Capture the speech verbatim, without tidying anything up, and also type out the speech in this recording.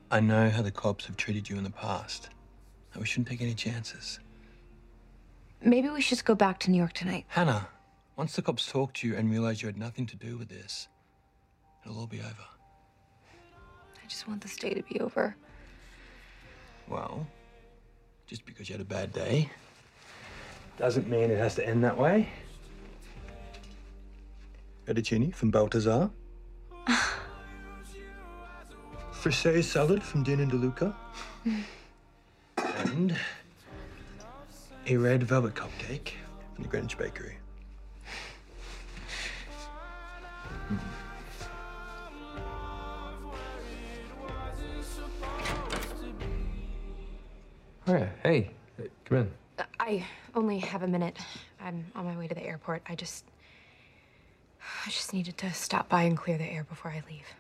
I know how the cops have treated you in the past. And we shouldn't take any chances. Maybe we should just go back to New York tonight. Hannah, once the cops talk to you and realize you had nothing to do with this, it'll all be over. I just want this day to be over. Well, just because you had a bad day doesn't mean it has to end that way. Fettuccine from Baltazar. Frisee salad from Din and DeLuca. And a red velvet cupcake from the Greenwich Bakery. Mm. Oh, yeah. Hey, hey, come in. I only have a minute. I'm on my way to the airport. I just... I just needed to stop by and clear the air before I leave.